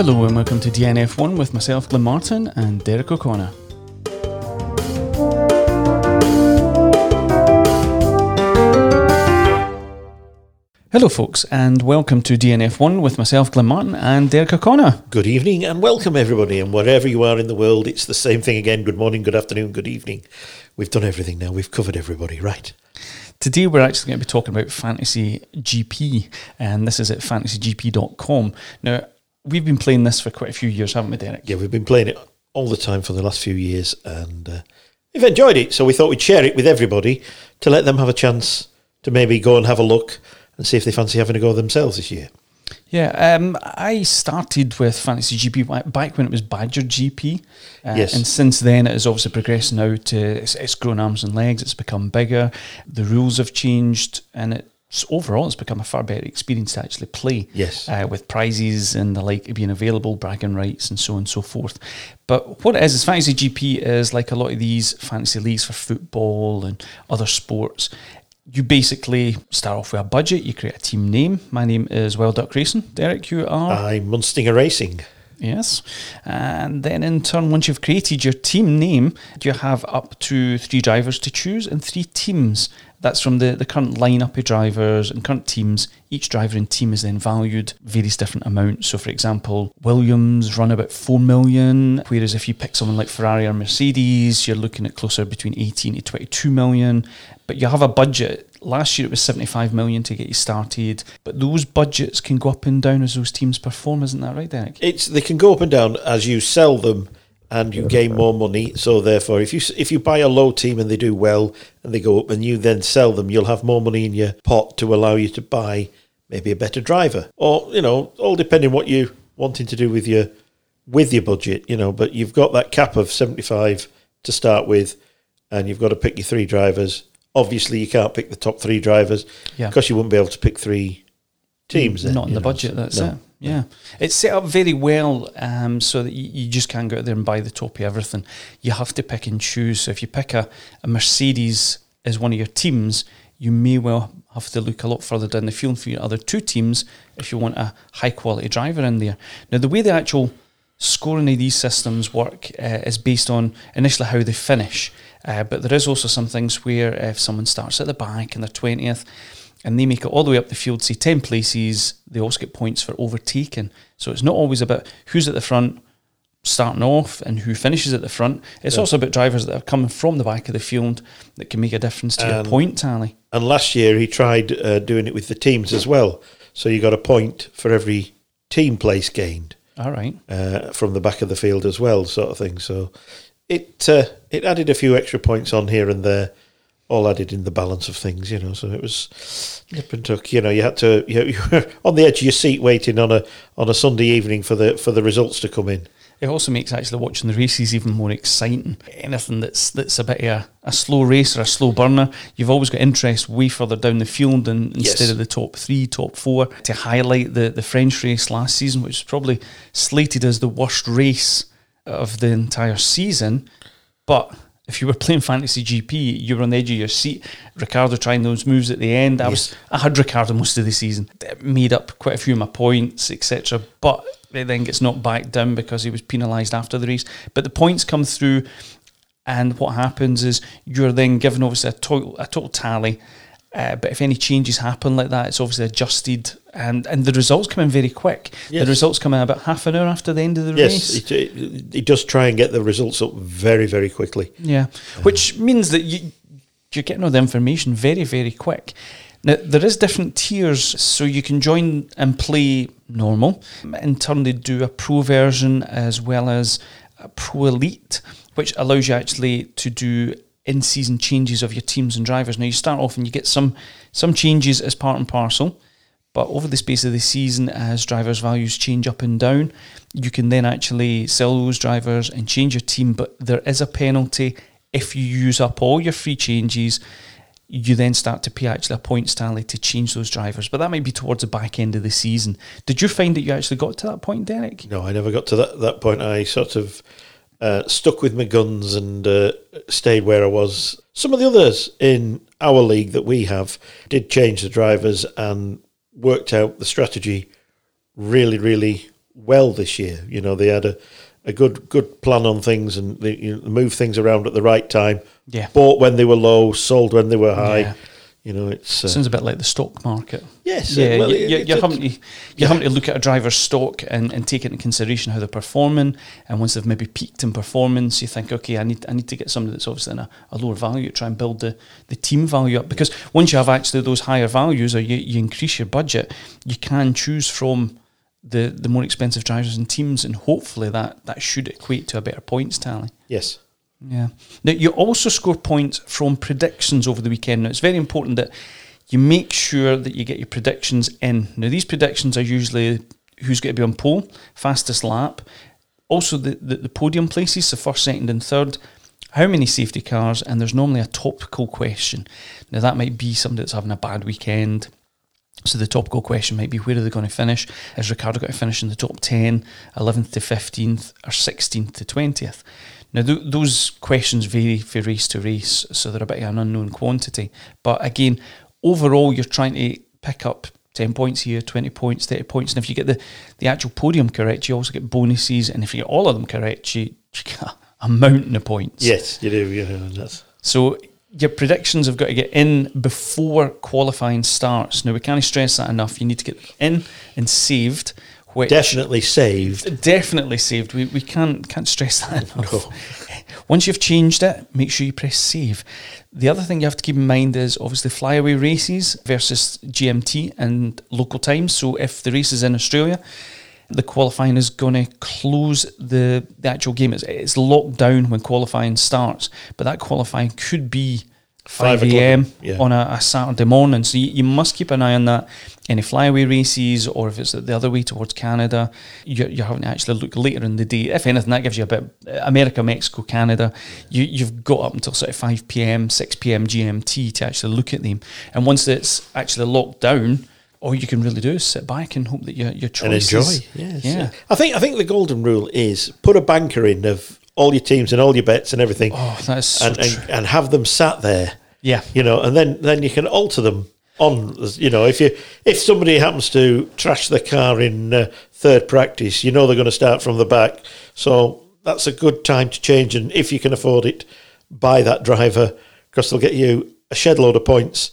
Hello and welcome to DNF1 with myself, Glenn Martin, and Derek O'Connor. Hello folks, and welcome to DNF1 with myself, Glenn Martin, and Derek O'Connor. Good evening and welcome everybody, and wherever you are in the world, it's the same thing again. Good morning, good afternoon, good evening. We've done everything now, we've covered everybody, right? Today we're actually going to be talking about Fantasy GP, and this is at fantasygp.com. Now, we've been playing this for quite a few years, haven't we, Derek? Yeah, we've been playing it all the time for the last few years, and we've enjoyed it, so we thought we'd share it with everybody to let them have a chance to maybe go and have a look and see if they fancy having a go themselves this year. Yeah, I started with Fantasy GP back when it was Badger GP. Yes. And since then it has obviously progressed now to, it's grown arms and legs, it's become bigger, the rules have changed, and it's become a far better experience to actually play. Yes. With prizes and the like being available, bragging rights and so on and so forth. But what it is Fantasy GP is like a lot of these fantasy leagues for football and other sports. You basically start off with a budget, you create a team name. My name is Wild Duck Racing. Derek, you are? I'm Munstinger Racing. Yes. And then in turn, once you've created your team name, you have up to 3 drivers to choose and 3 teams. That's from the current lineup of drivers and current teams. Each driver and team is then valued various different amounts. So, for example, Williams run about 4 million, whereas if you pick someone like Ferrari or Mercedes, you're looking at closer between 18 to 22 million. But you have a budget. Last year it was 75 million to get you started. But those budgets can go up and down as those teams perform, isn't that right, Derek? They can go up and down as you sell them and you gain more money. So therefore, if you buy a low team and they do well and they go up and you then sell them, you'll have more money in your pot to allow you to buy maybe a better driver. Or, all depending what you're wanting to do with your budget, but you've got that cap of 75 to start with and you've got to pick your 3 drivers. Obviously, you can't pick the top 3 drivers because you wouldn't be able to pick 3 teams. Not in the budget, that's it. Yeah. It's set up very well so that you just can't go out there and buy the top of everything. You have to pick and choose. So if you pick a Mercedes as one of your teams, you may well have to look a lot further down the field for your other 2 teams if you want a high-quality driver in there. Now, the way the actual scoring of these systems work is based on initially how they finish. But there is also some things where if someone starts at the back and they're 20th and they make it all the way up the field, say 10 places, they also get points for overtaking. So it's not always about who's at the front starting off and who finishes at the front. It's also about drivers that are coming from the back of the field that can make a difference to your point tally. And last year he tried doing it with the teams as well. So you got a point for every team place gained. All right. From the back of the field as well, sort of thing. So it added a few extra points on here and there, all added in the balance of things, So it was nip and tuck. You had to. You were on the edge of your seat waiting on a Sunday evening for the results to come in. It also makes actually watching the races even more exciting. Anything that's a bit of a slow race or a slow burner, you've always got interest way further down the field instead of the top 3, top 4. To highlight the French race last season, which was probably slated as the worst race of the entire season, but if you were playing Fantasy GP, you were on the edge of your seat. Ricciardo trying those moves at the end. I had Ricciardo most of the season. Made up quite a few of my points, etc. But it then gets knocked back down because he was penalised after the race. But the points come through, and what happens is you're then given obviously a total tally. But if any changes happen like that, it's obviously adjusted, and the results come in very quick. Yes. The results come in about half an hour after the end of the race. Yes, it does try and get the results up very, very quickly. Yeah, which means that you're getting all the information very, very quick. Now, there is different tiers, so you can join and play normal. In turn, they do a pro version as well as a pro elite, which allows you actually to do in-season changes of your teams and drivers. Now, you start off and you get some changes as part and parcel, but over the space of the season, as drivers' values change up and down, you can then actually sell those drivers and change your team, but there is a penalty if you use up all your free changes. You then start to pay actually a points tally to change those drivers, but that might be towards the back end of the season. Did you find that you actually got to that point, Derek? No, I never got to that point. I sort of stuck with my guns and stayed where I was. Some of the others in our league that we have did change the drivers and worked out the strategy really, really well this year. You know, they had a good plan on things, and they moved things around at the right time. Yeah. Bought when they were low, sold when they were high. Yeah. You know, it's sounds a bit like the stock market. Yes. Yeah, well, you're having to look at a driver's stock and take into consideration how they're performing. And once they've maybe peaked in performance, you think, okay, I need to get somebody that's obviously in a lower value to try and build the team value up. Because once you have actually those higher values, or you increase your budget, you can choose from the more expensive drivers and teams, and hopefully that should equate to a better points tally. Yes. Yeah. Now, you also score points from predictions over the weekend. Now, it's very important that you make sure that you get your predictions in. Now, these predictions are usually who's going to be on pole, fastest lap, also the podium places, so first, second and third, how many safety cars, and there's normally a topical question. Now, that might be somebody that's having a bad weekend. So the topical question might be, where are they going to finish? Is Ricciardo going to finish in the top 10, 11th to 15th, or 16th to 20th? Now, those questions vary from race to race, so they're a bit of an unknown quantity. But again, overall, you're trying to pick up 10 points here, 20 points, 30 points. And if you get the actual podium correct, you also get bonuses. And if you get all of them correct, you get a mountain of points. Yes, you do. Yeah, so your predictions have got to get in before qualifying starts. Now, we can't stress that enough. You need to get in and saved. Definitely saved. Definitely saved. We can't stress that enough. No. Once you've changed it, make sure you press save. The other thing you have to keep in mind is obviously flyaway races versus GMT and local times. So if the race is in Australia, the qualifying is going to close the actual game. It's locked down when qualifying starts, but that qualifying could be 5 a.m. on a Saturday morning. So you must keep an eye on that. Any flyaway races, or if it's the other way towards Canada, you're having to actually look later in the day. If anything, that gives you a bit. America, Mexico, Canada, you've got up until sort of 5 p.m, 6 p.m. GMT to actually look at them. And once it's actually locked down, all you can really do is sit back and hope that your choices... And enjoy, yes. Yeah. I think the golden rule is put a banker in of all your teams and all your bets and everything. Oh, that's so true. And have them sat there. Yeah. You know, and then you can alter them on, you know, if somebody happens to trash the car in third practice, you know they're going to start from the back. So that's a good time to change, and if you can afford it, buy that driver, because they'll get you a shed load of points.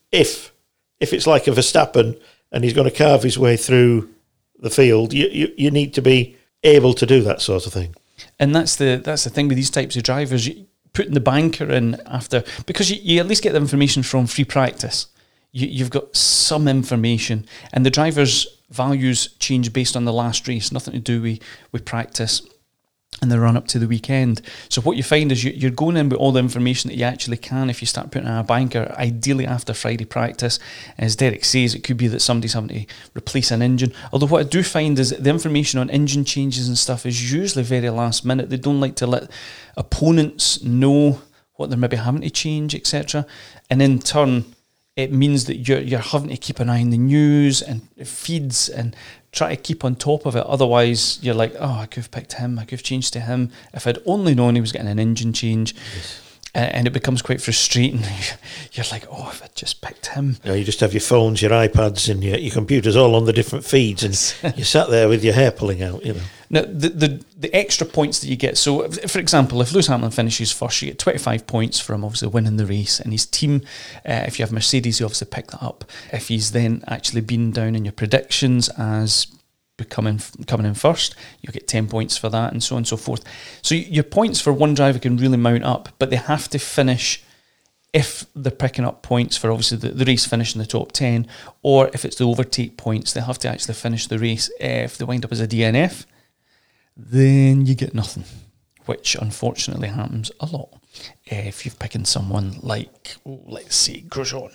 If it's like a Verstappen and he's going to carve his way through the field, you need to be able to do that sort of thing. And that's the thing with these types of drivers. Putting the banker in after, because you at least get the information from free practice. You've got some information, and the drivers' values change based on the last race, nothing to do with practice and the run up to the weekend. So what you find is you're going in with all the information that you actually can if you start putting in a banker, ideally after Friday practice. And as Derek says, it could be that somebody's having to replace an engine. Although what I do find is the information on engine changes and stuff is usually very last minute. They don't like to let opponents know what they're maybe having to change, etc. And in turn, it means that you're having to keep an eye on the news and feeds and try to keep on top of it. Otherwise, you're like, oh, I could have picked him, I could have changed to him. If I'd only known he was getting an engine change. Yes. And it becomes quite frustrating. You're like, oh, if I'd just picked him. You know, you just have your phones, your iPads, and your computers all on the different feeds, and you sat there with your hair pulling out, you know. Now, the extra points that you get, so for example, if Lewis Hamilton finishes first, you get 25 points from obviously winning the race, and his team, if you have Mercedes, you obviously pick that up. If he's then actually been down in your predictions as coming in first, you'll get 10 points for that, and so on and so forth. So your points for one driver can really mount up, but they have to finish, if they're picking up points for obviously the race finish in the top 10, or if it's the overtake points, they have to actually finish the race. If they wind up as a DNF, then you get nothing, which unfortunately happens a lot. If you're picking someone like, let's say, Grosjean.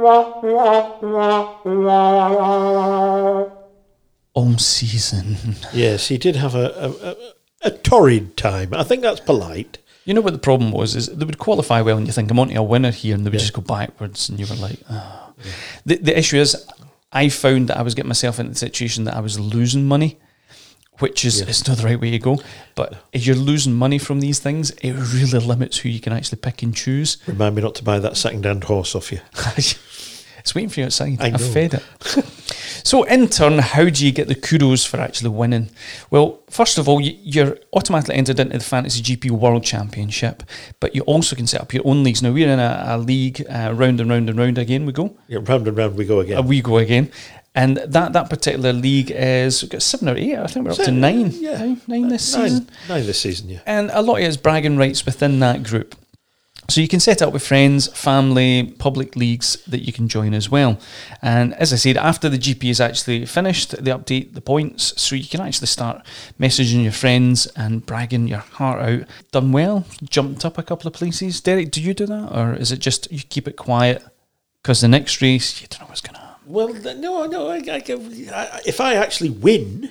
All season. Yes, he did have a torrid time. I think that's polite. You know what the problem was, is they would qualify well and you think, I'm onto a winner here, and they would just go backwards, and you were like, oh. Yeah. The issue is, I found that I was getting myself into the situation that I was losing money, which is it's not the right way to go. But if you're losing money from these things, it really limits who you can actually pick and choose. Remind me not to buy that second-hand horse off you. It's waiting for you outside. I know. I've fed it. So in turn, how do you get the kudos for actually winning? Well, first of all, you're automatically entered into the Fantasy GP World Championship, but you also can set up your own leagues. Now, we're in a league, round and round and round again we go. Yeah, round and round we go again. We go again. And that particular league is, we've got 7 or 8, I think we're up to 9. Yeah. Nine this season. 9 this season, yeah. And a lot of it is bragging rights within that group. So you can set up with friends, family, public leagues that you can join as well. And as I said, after the GP is actually finished, they update the points, so you can actually start messaging your friends and bragging your heart out. Done well, jumped up a couple of places. Derek, do you do that? Or is it just you keep it quiet? Because the next race, you don't know what's going to happen. Well, no. If I actually win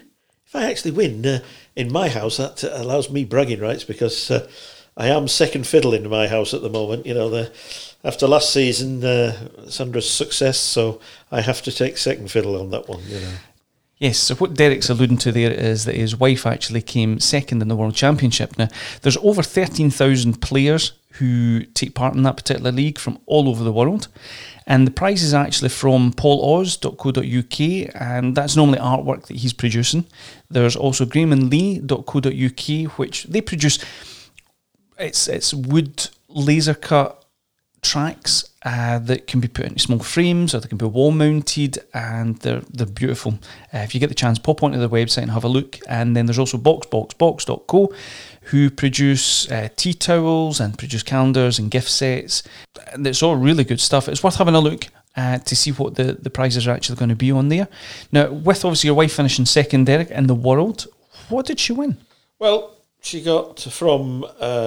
in my house, that allows me bragging rights because I am second fiddle in my house at the moment. You know, after last season, Sandra's success, so I have to take second fiddle on that one. You know. Yes, so what Derek's alluding to there is that his wife actually came second in the World Championship. Now, there's over 13,000 players who take part in that particular league from all over the world. And the prize is actually from pauloz.co.uk, and that's normally artwork that he's producing. There's also GrahamandLee.co.uk, which they produce. It's wood laser cut tracks that can be put into small frames, or they can be wall mounted, and they're beautiful. If you get the chance, pop onto their website and have a look. And then there's also boxboxbox.co, who produce tea towels and produce calendars and gift sets. And it's all really good stuff. It's worth having a look to see what the prizes are actually going to be on there. Now, with obviously your wife finishing second, Derek, in the world, what did she win? Well, she got from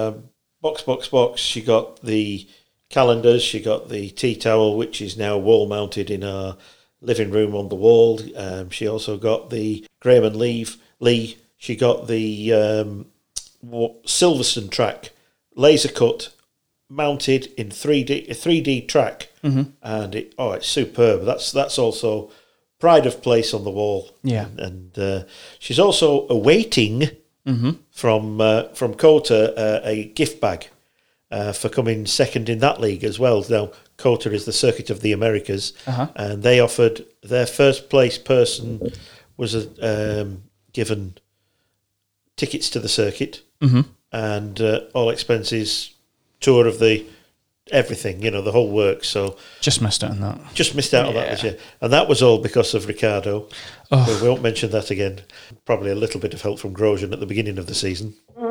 Box, she got the calendars, she got the tea towel, which is now wall mounted in our living room on the wall. She also got the Graham and Lee. She got the Silverstone track, laser cut, mounted in 3D track, and it's superb. That's also pride of place on the wall. Yeah, and she's also awaiting from COTA a gift bag for coming second in that league as well. Now, COTA is the Circuit of the Americas, and they offered their first place person was given tickets to the circuit and all expenses, tour of the everything, the whole works. So just missed out on that. Just missed out on that this year, and that was all because of Ricardo. We won't mention that again. Probably a little bit of help from Grosjean at the beginning of the season. We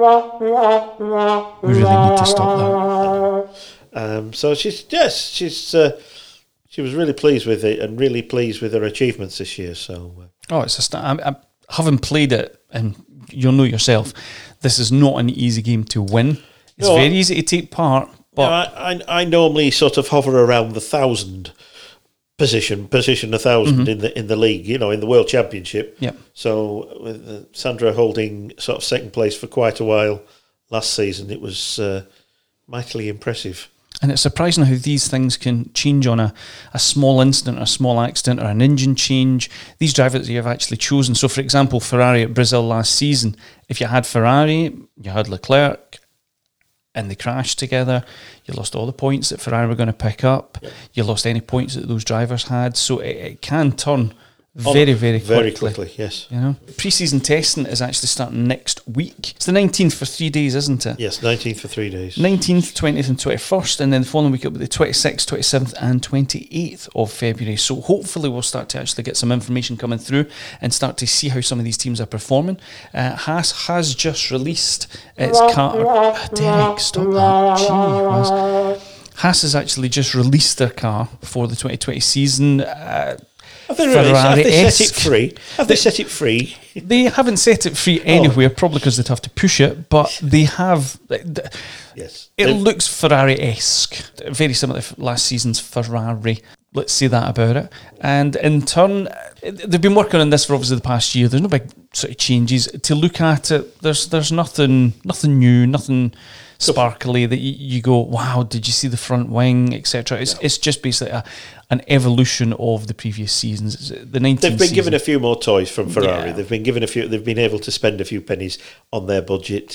really need to stop that. So she was really pleased with it and really pleased with her achievements this year. So it's I having played it, and you'll know yourself, this is not an easy game to win. It's very easy to take part. But I normally sort of hover around the 1,000 position 1,000 in the league, in the World Championship. Yep. So with Sandra holding sort of second place for quite a while last season, it was mightily impressive. And it's surprising how these things can change on a small incident, or a small accident, or an engine change. These drivers that you have actually chosen. So, for example, Ferrari at Brazil last season, if you had Ferrari, you had Leclerc, and they crashed together, you lost all the points that Ferrari were going to pick up. Yep. You lost any points that those drivers had. So it can turn very, very quickly. Very quickly, yes. Pre-season testing is actually starting next week. It's the 19th for 3 days, isn't it? Yes, 19th for 3 days. 19th, 20th and 21st, and then the following week it'll be the 26th, 27th and 28th of February. So hopefully we'll start to actually get some information coming through and start to see how some of these teams are performing. Haas has just released its car. Derek, stop that. Gee, Haas has actually just released their car for the 2020 season. Have they set it free? Have they set it free? They haven't set it free anywhere, probably because they'd have to push it, but they have. Yes. It looks Ferrari-esque, very similar to last season's Ferrari. Let's say that about it. And in turn, they've been working on this for obviously the past year. There's no big sort of changes. To look at it, there's nothing new, nothing sparkly that you go, wow, did you see the front wing, etc. It's just basically an evolution of the previous seasons. The 19th They've been season. given a few more toys from Ferrari. Yeah. They've been able to spend a few pennies on their budget.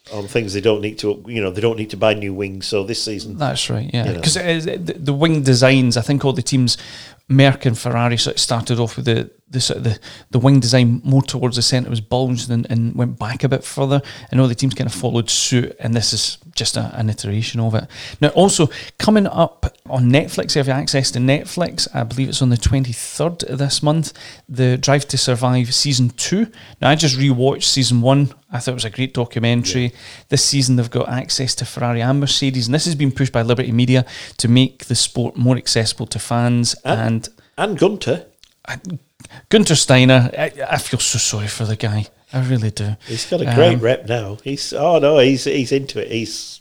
on things they don't need to. They don't need to buy new wings. So this season, that's right. Yeah, because the wing designs, I think all the teams, Merck and Ferrari, sort of started off with the wing design more towards the centre, was bulged and went back a bit further, and all the teams kind of followed suit, and this is just an iteration of it. Now, also coming up on Netflix, if you have access to Netflix, I believe it's on the 23rd of this month, the Drive to Survive Season 2. Now, I just rewatched Season 1. I thought it was a great documentary. Yeah. This season they've got access to Ferrari and Mercedes, and this has been pushed by Liberty Media to make the sport more accessible to fans. And Gunter. Gunter Steiner, I feel so sorry for the guy. I really do. He's got a great rep now. He's into it.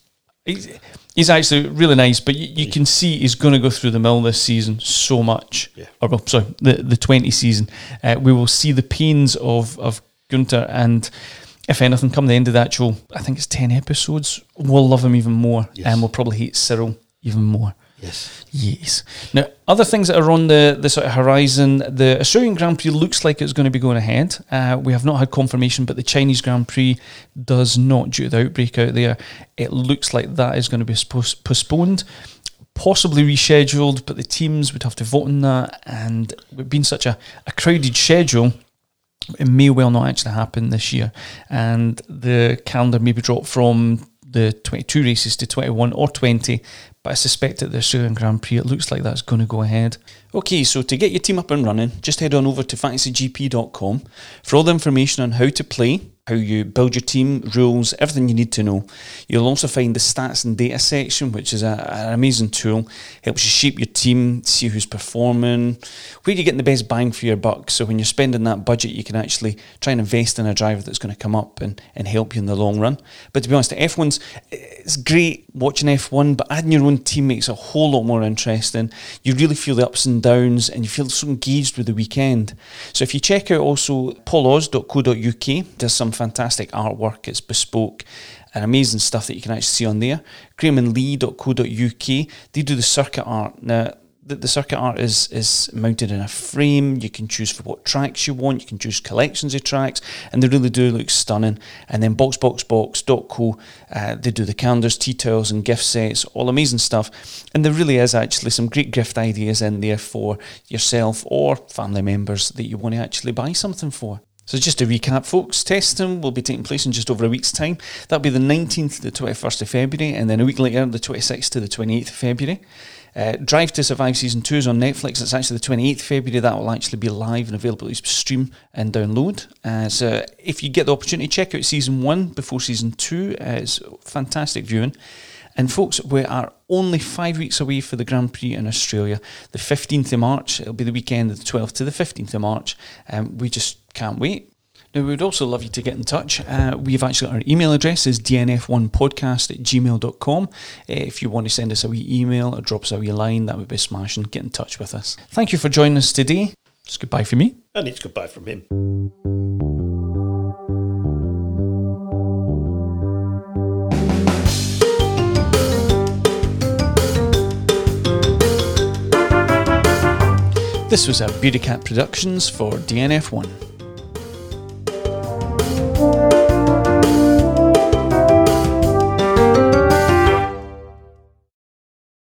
He's actually really nice, but you can see he's going to go through the mill this season so much. Yeah. The 20 season. We will see the pains of Gunter, and if anything, come the end of the actual, I think it's 10 episodes, we'll love him even more, and we'll probably hate Cyril even more. Yes. Now, other things that are on the sort of horizon, the Australian Grand Prix looks like it's going to be going ahead. We have not had confirmation, but the Chinese Grand Prix does not, due to the outbreak out there. It looks like that is going to be postponed, possibly rescheduled, but the teams would have to vote on that, and with being such a crowded schedule, it may well not actually happen this year, and the calendar may be dropped from the 22 races to 21 or 20, but I suspect at the Australian Grand Prix it looks like that's going to go ahead. Okay, so to get your team up and running, just head on over to fantasygp.com for all the information on how to play, how you build your team, rules, everything you need to know. You'll also find the stats and data section, which is an amazing tool. Helps you shape your team, see who's performing, where you're getting the best bang for your buck. So when you're spending that budget, you can actually try and invest in a driver that's going to come up and help you in the long run. But to be honest, it's great watching F1, but adding your own team makes it a whole lot more interesting. You really feel the ups and downs, and you feel so engaged with the weekend. So if you check out also pauloz.co.uk, there's some fantastic artwork. It's bespoke and amazing stuff that you can actually see on there. grahamandlee.co.uk, they do the circuit art. Now, the circuit art is mounted in a frame. You can choose for what tracks you want. You can choose collections of tracks, and they really do look stunning. And then boxboxbox.co, they do the calendars, tea towels and gift sets, all amazing stuff. And there really is actually some great gift ideas in there for yourself or family members that you want to actually buy something for. So just to recap, folks, testing will be taking place in just over a week's time. That'll be the 19th to the 21st of February, and then a week later, the 26th to the 28th of February. Drive to Survive Season 2 is on Netflix. It's actually the 28th of February. That will actually be live and available to stream and download. So if you get the opportunity, check out Season 1 before Season 2. It's fantastic viewing. And folks, we are only 5 weeks away for the Grand Prix in Australia. The 15th of March, it'll be the weekend of the 12th to the 15th of March. We just can't wait. Now, we would also love you to get in touch. We've actually, our email address is dnf1podcast@gmail.com. If you want to send us a wee email or drop us a wee line, that would be smashing. Get in touch with us. Thank you for joining us today. It's goodbye from me. And it's goodbye from him. This was a Beauty Cat Productions for DNF1.